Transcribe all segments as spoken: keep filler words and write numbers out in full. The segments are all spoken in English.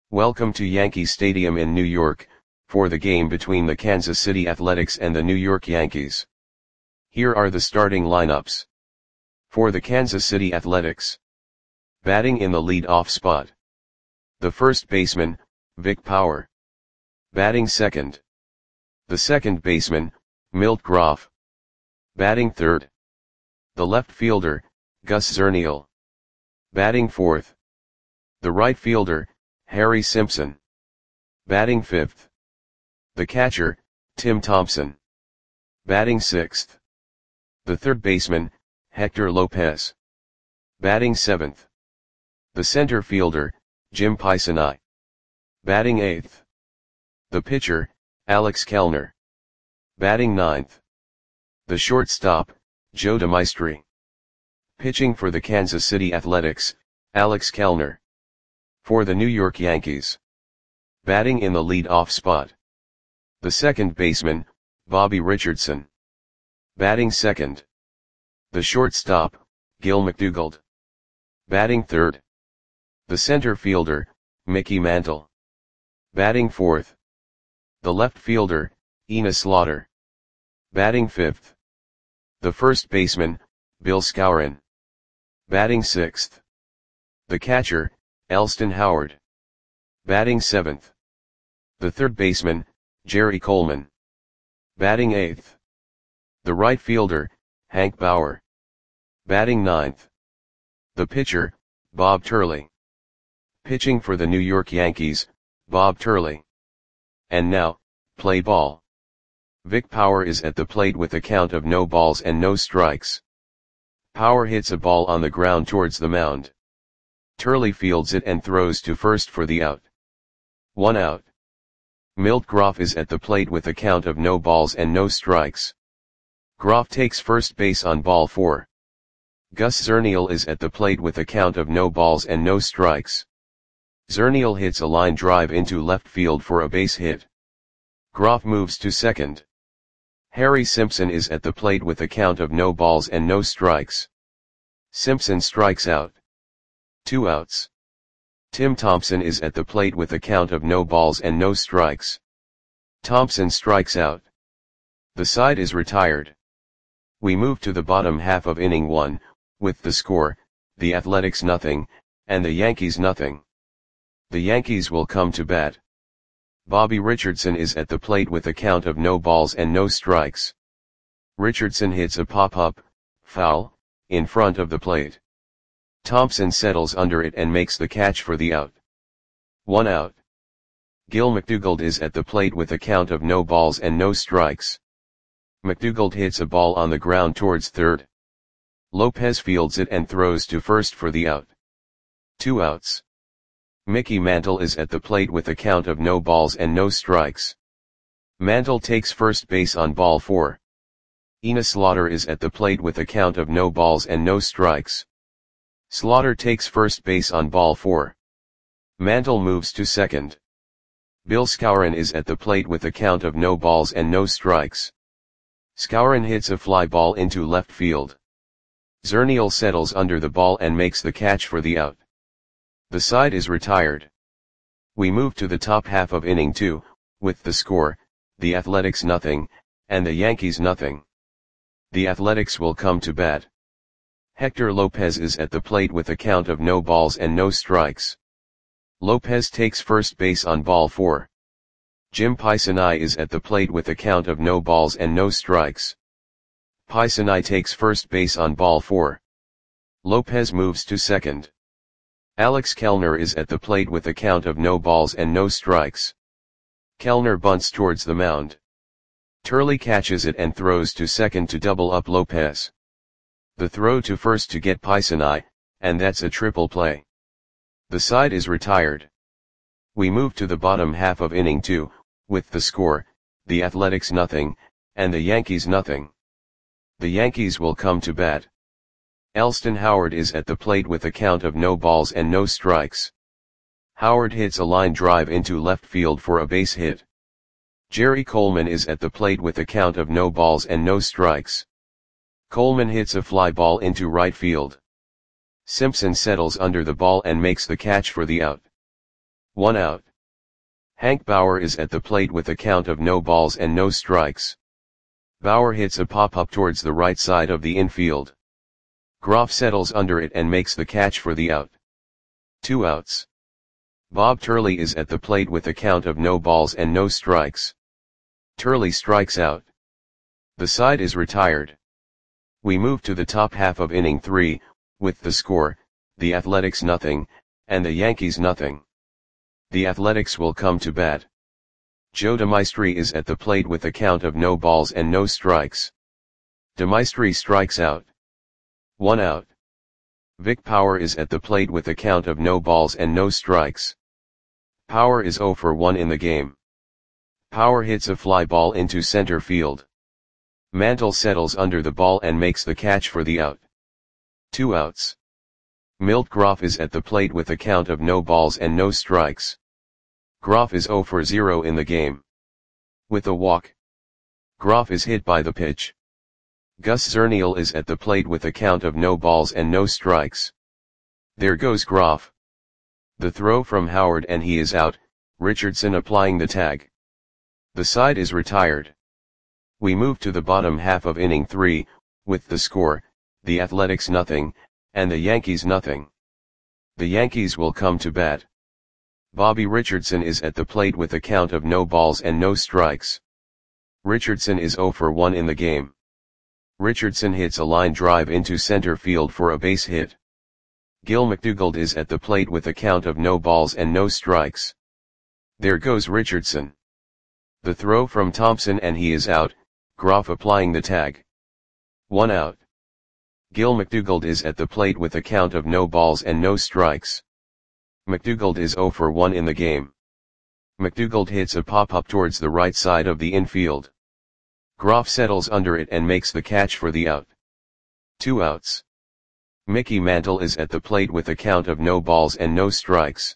Welcome to Yankee Stadium in New York, for the game between the Kansas City Athletics and the New York Yankees. Here are the starting lineups. For the Kansas City Athletics. Batting in the lead-off spot. The first baseman, Vic Power. Batting second. The second baseman, Milt Groff. Batting third. The left fielder, Gus Zernial. Batting fourth. The right fielder, Harry Simpson. Batting fifth. The catcher, Tim Thompson. Batting sixth. The third baseman, Hector Lopez. Batting seventh. The center fielder, Jim Pisani. Batting eighth. The pitcher, Alex Kellner. Batting ninth. The shortstop, Joe DeMaestri. Pitching for the Kansas City Athletics, Alex Kellner. For the New York Yankees. Batting in the lead-off spot. The second baseman, Bobby Richardson. Batting second. The shortstop, Gil McDougald. Batting third. The center fielder, Mickey Mantle. Batting fourth. The left fielder, Enos Slaughter. Batting fifth. The first baseman, Bill Skowron. Batting sixth. The catcher, Elston Howard. Batting seventh. The third baseman, Jerry Coleman. Batting eighth. The right fielder, Hank Bauer. Batting ninth. The pitcher, Bob Turley. Pitching for the New York Yankees, Bob Turley. And now, play ball. Vic Power is at the plate with a count of no balls and no strikes. Power hits a ball on the ground towards the mound. Turley fields it and throws to first for the out. One out. Milt Groff is at the plate with a count of no balls and no strikes. Groff takes first base on ball four. Gus Zernial is at the plate with a count of no balls and no strikes. Zernial hits a line drive into left field for a base hit. Groff moves to second. Harry Simpson is at the plate with a count of no balls and no strikes. Simpson strikes out. Two outs. Tim Thompson is at the plate with a count of no balls and no strikes. Thompson strikes out. The side is retired. We move to the bottom half of inning one, with the score, the Athletics nothing, and the Yankees nothing. The Yankees will come to bat. Bobby Richardson is at the plate with a count of no balls and no strikes. Richardson hits a pop-up, foul, in front of the plate. Thompson settles under it and makes the catch for the out. One out. Gil McDougald is at the plate with a count of no balls and no strikes. McDougald hits a ball on the ground towards third. Lopez fields it and throws to first for the out. Two outs. Mickey Mantle is at the plate with a count of no balls and no strikes. Mantle takes first base on ball four. Enos Slaughter is at the plate with a count of no balls and no strikes. Slaughter takes first base on ball four. Mantle moves to second. Bill Skowron is at the plate with a count of no balls and no strikes. Skowron hits a fly ball into left field. Zernial settles under the ball and makes the catch for the out. The side is retired. We move to the top half of inning two, with the score, the Athletics nothing, and the Yankees nothing. The Athletics will come to bat. Hector Lopez is at the plate with a count of no balls and no strikes. Lopez takes first base on ball four. Jim Pisani is at the plate with a count of no balls and no strikes. Pisani takes first base on ball four. Lopez moves to second. Alex Kellner is at the plate with a count of no balls and no strikes. Kellner bunts towards the mound. Turley catches it and throws to second to double up Lopez. The throw to first to get Pisani, and that's a triple play. The side is retired. We move to the bottom half of inning two, with the score, the Athletics nothing, and the Yankees nothing. The Yankees will come to bat. Elston Howard is at the plate with a count of no balls and no strikes. Howard hits a line drive into left field for a base hit. Jerry Coleman is at the plate with a count of no balls and no strikes. Coleman hits a fly ball into right field. Simpson settles under the ball and makes the catch for the out. One out. Hank Bauer is at the plate with a count of no balls and no strikes. Bauer hits a pop-up towards the right side of the infield. Groff settles under it and makes the catch for the out. Two outs. Bob Turley is at the plate with a count of no balls and no strikes. Turley strikes out. The side is retired. We move to the top half of inning three, with the score, the Athletics nothing, and the Yankees nothing. The Athletics will come to bat. Joe DeMaestri is at the plate with a count of no balls and no strikes. DeMaestri strikes out. One out. Vic Power is at the plate with a count of no balls and no strikes. Power is oh for one in the game. Power hits a fly ball into center field. Mantle settles under the ball and makes the catch for the out. Two outs. Milt Groff is at the plate with a count of no balls and no strikes. Groff is oh for zero in the game. With a walk. Groff is hit by the pitch. Gus Zernial is at the plate with a count of no balls and no strikes. There goes Groff. The throw from Howard and he is out, Richardson applying the tag. The side is retired. We move to the bottom half of inning three, with the score, the Athletics nothing, and the Yankees nothing. The Yankees will come to bat. Bobby Richardson is at the plate with a count of no balls and no strikes. Richardson is oh for one in the game. Richardson hits a line drive into center field for a base hit. Gil McDougald is at the plate with a count of no balls and no strikes. There goes Richardson. The throw from Thompson and he is out, Groff applying the tag. One out. Gil McDougald is at the plate with a count of no balls and no strikes. McDougald is oh for one in the game. McDougald hits a pop-up towards the right side of the infield. Groff settles under it and makes the catch for the out. Two outs. Mickey Mantle is at the plate with a count of no balls and no strikes.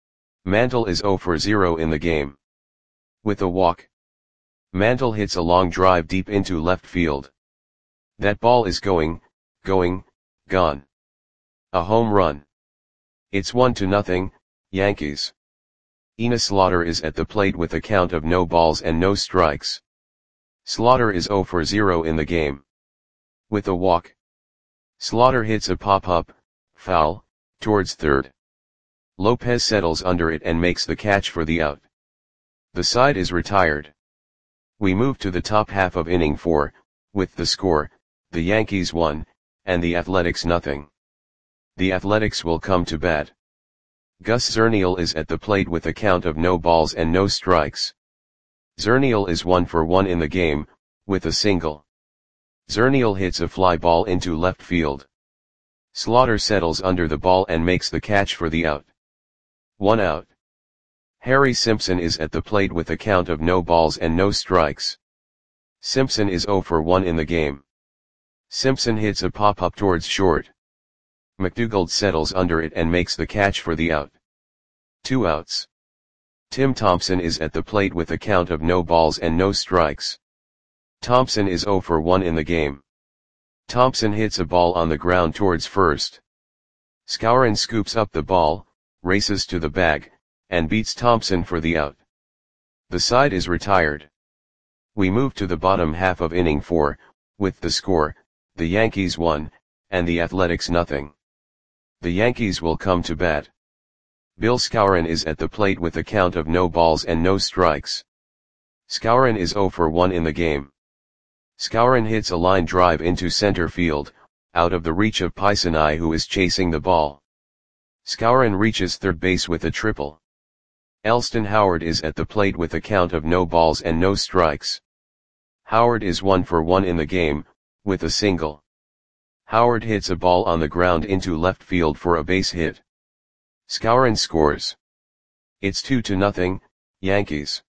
Mantle is oh for zero in the game. With a walk. Mantle hits a long drive deep into left field. That ball is going, going, gone. A home run. It's one to nothing, Yankees. Enos Slaughter is at the plate with a count of no balls and no strikes. Slaughter is oh for zero in the game. With a walk. Slaughter hits a pop-up, foul, towards third. Lopez settles under it and makes the catch for the out. The side is retired. We move to the top half of inning four, with the score, the Yankees one, and the Athletics nothing. The Athletics will come to bat. Gus Zernial is at the plate with a count of no balls and no strikes. Zernial is one for one in the game, with a single. Zernial hits a fly ball into left field. Slaughter settles under the ball and makes the catch for the out. One out. Harry Simpson is at the plate with a count of no balls and no strikes. Simpson is oh for one in the game. Simpson hits a pop-up towards short. McDougald settles under it and makes the catch for the out. Two outs. Tim Thompson is at the plate with a count of no balls and no strikes. Thompson is oh for one in the game. Thompson hits a ball on the ground towards first. Skowron scoops up the ball, races to the bag, and beats Thompson for the out. The side is retired. We move to the bottom half of inning four, with the score, the Yankees one, and the Athletics nothing. The Yankees will come to bat. Bill Skowron is at the plate with a count of no balls and no strikes. Skowron is oh for one in the game. Skowron hits a line drive into center field, out of the reach of Paisanai who is chasing the ball. Skowron reaches third base with a triple. Elston Howard is at the plate with a count of no balls and no strikes. Howard is one for one in the game, with a single. Howard hits a ball on the ground into left field for a base hit. Skowron scores. It's two to nothing, Yankees.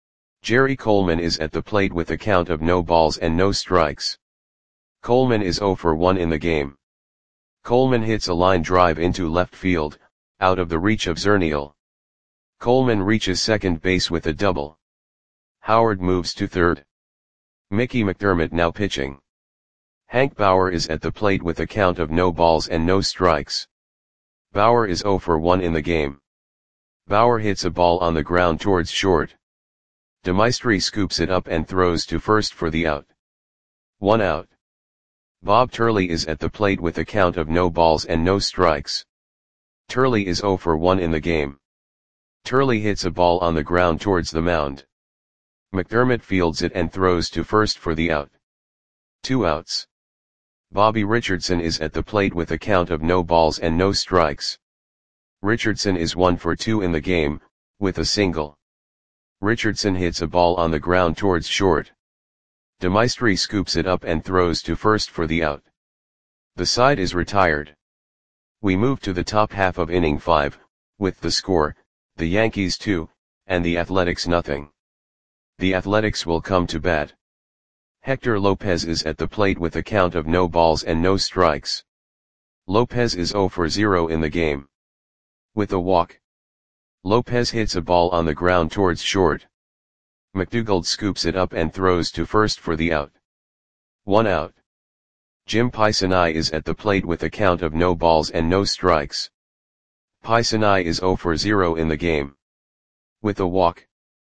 Jerry Coleman is at the plate with a count of no balls and no strikes. Coleman is oh for one in the game. Coleman hits a line drive into left field, out of the reach of Zernial. Coleman reaches second base with a double. Howard moves to third. Mickey McDermott now pitching. Hank Bauer is at the plate with a count of no balls and no strikes. Bauer is oh for one in the game. Bauer hits a ball on the ground towards short. DeMaestri scoops it up and throws to first for the out. One out. Bob Turley is at the plate with a count of no balls and no strikes. Turley is zero for one in the game. Turley hits a ball on the ground towards the mound. McDermott fields it and throws to first for the out. Two outs. Bobby Richardson is at the plate with a count of no balls and no strikes. Richardson is one for two in the game, with a single. Richardson hits a ball on the ground towards short. DeMaestri scoops it up and throws to first for the out. The side is retired. We move to the top half of inning five, with the score, the Yankees two, and the Athletics nothing. The Athletics will come to bat. Hector Lopez is at the plate with a count of no balls and no strikes. Lopez is zero for zero in the game. With a walk. Lopez hits a ball on the ground towards short. McDougald scoops it up and throws to first for the out. One out. Jim Pisani is at the plate with a count of no balls and no strikes. Pisani is zero for zero in the game. With a walk.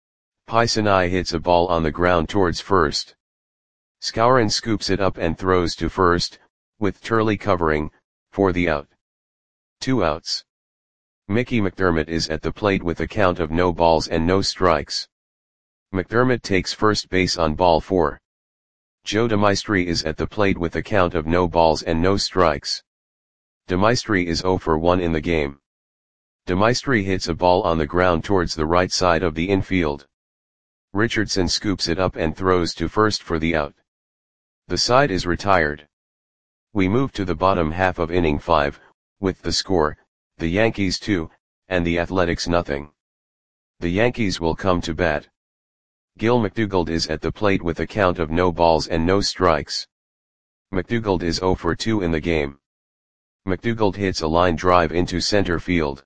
Pisani hits a ball on the ground towards first. Skowron scoops it up and throws to first, with Turley covering, for the out. Two outs. Mickey McDermott is at the plate with a count of no balls and no strikes. McDermott takes first base on ball four. Joe DeMaestri is at the plate with a count of no balls and no strikes. DeMaestri is zero for one in the game. DeMaestri hits a ball on the ground towards the right side of the infield. Richardson scoops it up and throws to first for the out. The side is retired. We move to the bottom half of inning five, with the score, the Yankees two, and the Athletics nothing. The Yankees will come to bat. Gil McDougald is at the plate with a count of no balls and no strikes. McDougald is zero for two in the game. McDougald hits a line drive into center field.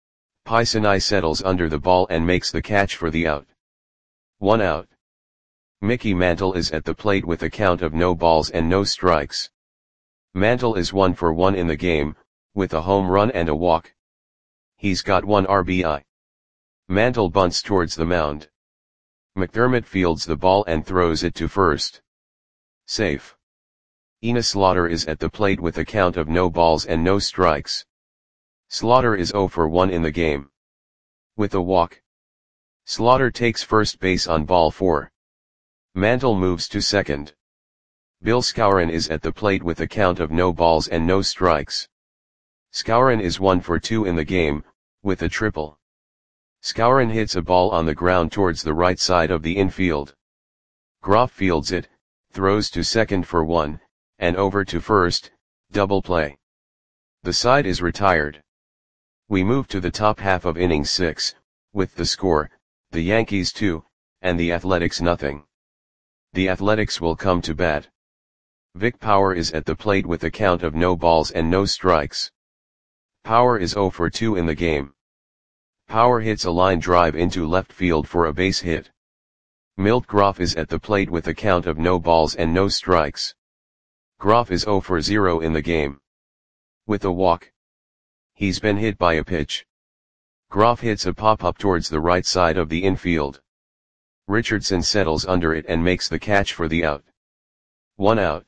Pisani settles under the ball and makes the catch for the out. One out. Mickey Mantle is at the plate with a count of no balls and no strikes. Mantle is one for one in the game, with a home run and a walk. He's got one R B I. Mantle bunts towards the mound. McDermott fields the ball and throws it to first. Safe. Enos Slaughter is at the plate with a count of no balls and no strikes. Slaughter is zero for one in the game. With a walk. Slaughter takes first base on ball four. Mantle moves to second. Bill Skowron is at the plate with a count of no balls and no strikes. Skowron is one for two in the game, with a triple. Skowron hits a ball on the ground towards the right side of the infield. Groff fields it, throws to second for one, and over to first, double play. The side is retired. We move to the top half of inning six, with the score, the Yankees two, and the Athletics nothing. The Athletics will come to bat. Vic Power is at the plate with a count of no balls and no strikes. Power is zero for two in the game. Power hits a line drive into left field for a base hit. Milt Groff is at the plate with a count of no balls and no strikes. Groff is zero for zero in the game. With a walk. He's been hit by a pitch. Groff hits a pop-up towards the right side of the infield. Richardson settles under it and makes the catch for the out. One out.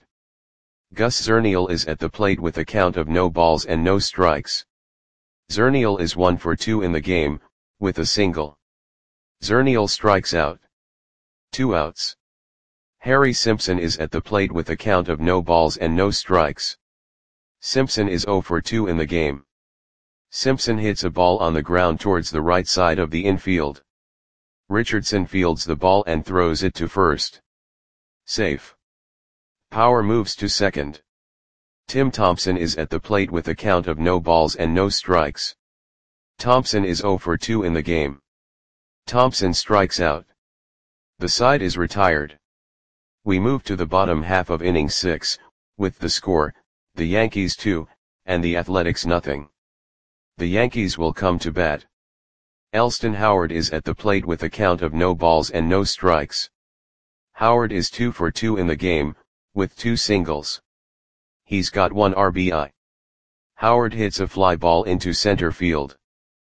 Gus Zernial is at the plate with a count of no balls and no strikes. Zernial is one for two in the game, with a single. Zernial strikes out. Two outs. Harry Simpson is at the plate with a count of no balls and no strikes. Simpson is zero for two in the game. Simpson hits a ball on the ground towards the right side of the infield. Richardson fields the ball and throws it to first. Safe. Power moves to second. Tim Thompson is at the plate with a count of no balls and no strikes. Thompson is zero for two in the game. Thompson strikes out. The side is retired. We move to the bottom half of inning six, with the score, the Yankees two, and the Athletics nothing. The Yankees will come to bat. Elston Howard is at the plate with a count of no balls and no strikes. Howard is two for two in the game, with two singles. He's got one R B I. Howard hits a fly ball into center field.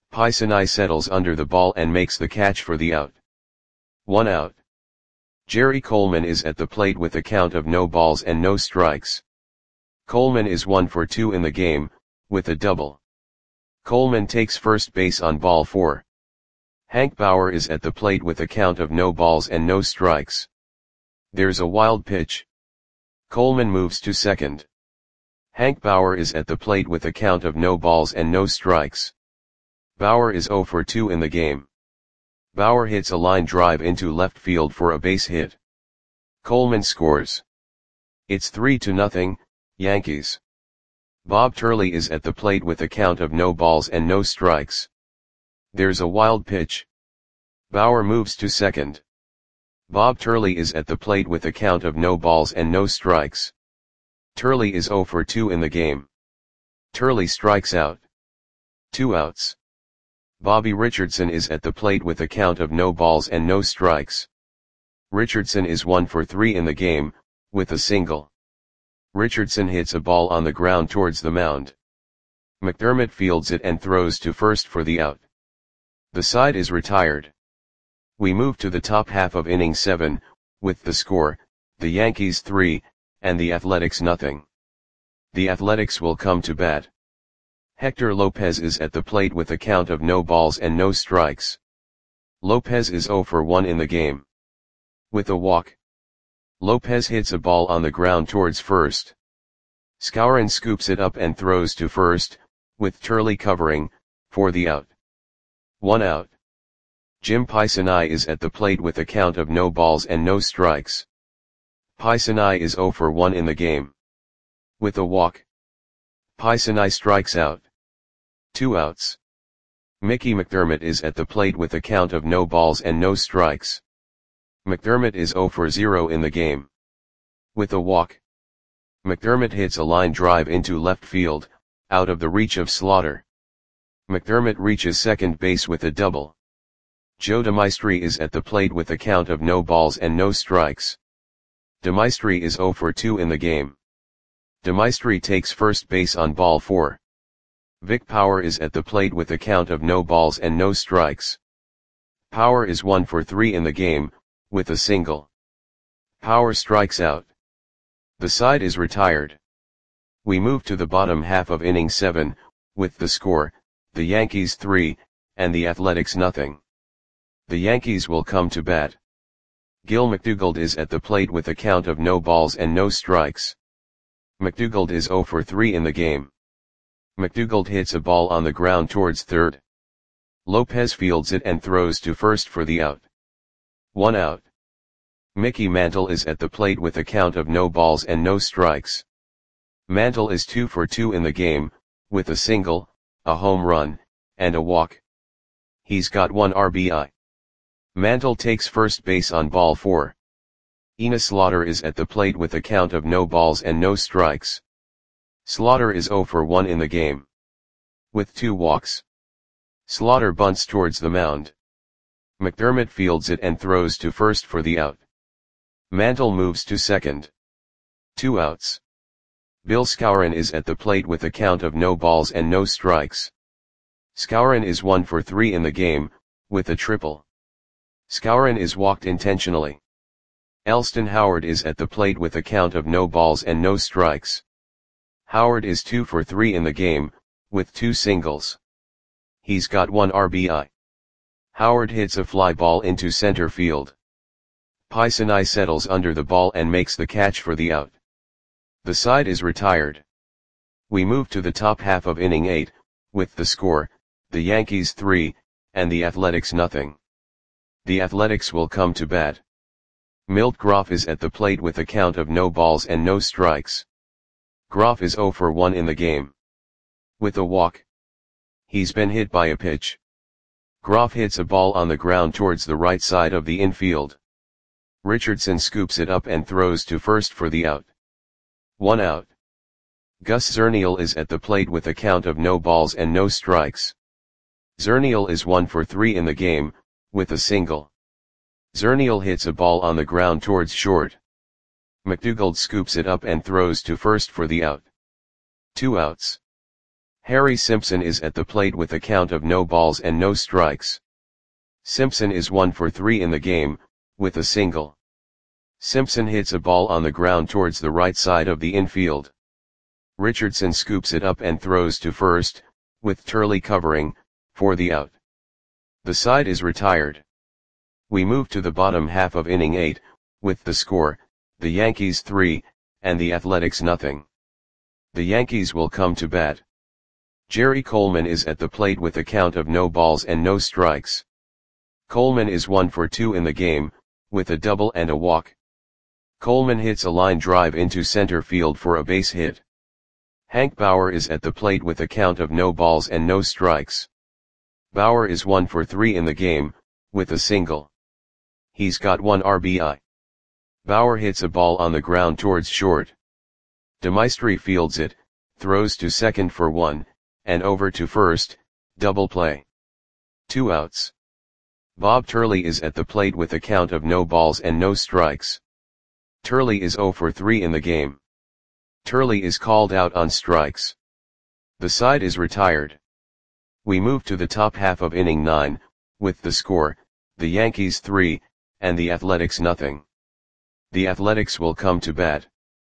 Pisanai settles under the ball and makes the catch for the out. One out. Jerry Coleman is at the plate with a count of no balls and no strikes. Coleman is one for two in the game, with a double. Coleman takes first base on ball four. Hank Bauer is at the plate with a count of no balls and no strikes. There's a wild pitch. Coleman moves to second. Hank Bauer is at the plate with a count of no balls and no strikes. Bauer is zero for two in the game. Bauer hits a line drive into left field for a base hit. Coleman scores. It's three to nothing, Yankees. Bob Turley is at the plate with a count of no balls and no strikes. There's a wild pitch. Bauer moves to second. Bob Turley is at the plate with a count of no balls and no strikes. Turley is zero for two in the game. Turley strikes out. Two outs. Bobby Richardson is at the plate with a count of no balls and no strikes. Richardson is one for three in the game, with a single. Richardson hits a ball on the ground towards the mound. McDermott fields it and throws to first for the out. The side is retired. We move to the top half of inning seven, with the score, the Yankees three, and the Athletics nothing. The Athletics will come to bat. Hector Lopez is at the plate with a count of no balls and no strikes. Lopez is zero for one in the game. With a walk. Lopez hits a ball on the ground towards first. Skowron scoops it up and throws to first, with Turley covering, for the out. One out. Jim Pisanai is at the plate with a count of no balls and no strikes. Pisanai is zero for one in the game. With a walk. Pisanai strikes out. Two outs. Mickey McDermott is at the plate with a count of no balls and no strikes. McDermott is zero for zero in the game. With a walk. McDermott hits a line drive into left field, out of the reach of Slaughter. McDermott reaches second base with a double. Joe DeMaestri is at the plate with a count of no balls and no strikes. DeMaestri is zero for two in the game. DeMaestri takes first base on ball four. Vic Power is at the plate with a count of no balls and no strikes. Power is one for three in the game, with a single. Power strikes out. The side is retired. We move to the bottom half of inning seven, with the score, the Yankees three, and the Athletics nothing. The Yankees will come to bat. Gil McDougald is at the plate with a count of no balls and no strikes. McDougald is zero for three in the game. McDougald hits a ball on the ground towards third. Lopez fields it and throws to first for the out. One out. Mickey Mantle is at the plate with a count of no balls and no strikes. Mantle is two for two in the game, with a single, a home run, and a walk. He's got one R B I. Mantle takes first base on ball four. Enos Slaughter is at the plate with a count of no balls and no strikes. Slaughter is zero for one in the game. With two walks. Slaughter bunts towards the mound. McDermott fields it and throws to first for the out. Mantle moves to second. Two outs. Bill Skowron is at the plate with a count of no balls and no strikes. Skowron is one for three in the game, with a triple. Skowron is walked intentionally. Elston Howard is at the plate with a count of no balls and no strikes. Howard is two for three in the game, with two singles. He's got one R B I. Howard hits a fly ball into center field. Pisanai settles under the ball and makes the catch for the out. The side is retired. We move to the top half of inning eight, with the score, the Yankees three, and the Athletics nothing. The Athletics will come to bat. Milt Groff is at the plate with a count of no balls and no strikes. Groff is zero for one in the game. With a walk. He's been hit by a pitch. Groff hits a ball on the ground towards the right side of the infield. Richardson scoops it up and throws to first for the out. One out. Gus Zernial is at the plate with a count of no balls and no strikes. Zernial is one for three in the game, with a single. Zernial hits a ball on the ground towards short. McDougald scoops it up and throws to first for the out. Two outs. Harry Simpson is at the plate with a count of no balls and no strikes. Simpson is one for three in the game, with a single. Simpson hits a ball on the ground towards the right side of the infield. Richardson scoops it up and throws to first, with Turley covering, for the out. The side is retired. We move to the bottom half of inning eight, with the score, the Yankees three, and the Athletics nothing. The Yankees will come to bat. Jerry Coleman is at the plate with a count of no balls and no strikes. Coleman is one for two in the game, with a double and a walk. Coleman hits a line drive into center field for a base hit. Hank Bauer is at the plate with a count of no balls and no strikes. Bauer is one for three in the game, with a single. He's got one R B I. Bauer hits a ball on the ground towards short. DeMaestri fields it, throws to second for one, and over to first, double play. Two outs. Bob Turley is at the plate with a count of no balls and no strikes. Turley is zero for three in the game. Turley is called out on strikes. The side is retired. We move to the top half of inning nine, with the score, the Yankees three, and the Athletics nothing. The Athletics will come to bat.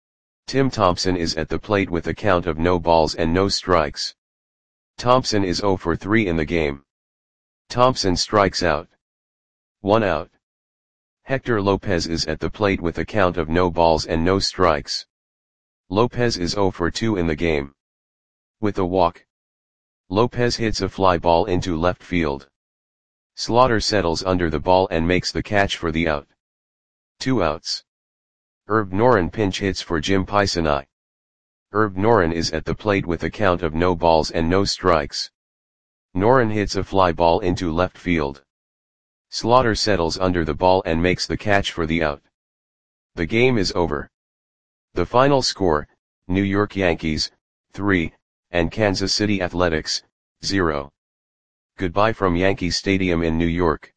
Tim Thompson is at the plate with a count of no balls and no strikes. Thompson is zero for three in the game. Thompson strikes out. One out. Hector Lopez is at the plate with a count of no balls and no strikes. Lopez is zero for two in the game. With a walk. Lopez hits a fly ball into left field. Slaughter settles under the ball and makes the catch for the out. Two outs. Herb Noren pinch hits for Jim Pisani. Herb Noren is at the plate with a count of no balls and no strikes. Noren hits a fly ball into left field. Slaughter settles under the ball and makes the catch for the out. The game is over. The final score, New York Yankees, three, and Kansas City Athletics, zero. Goodbye from Yankee Stadium in New York.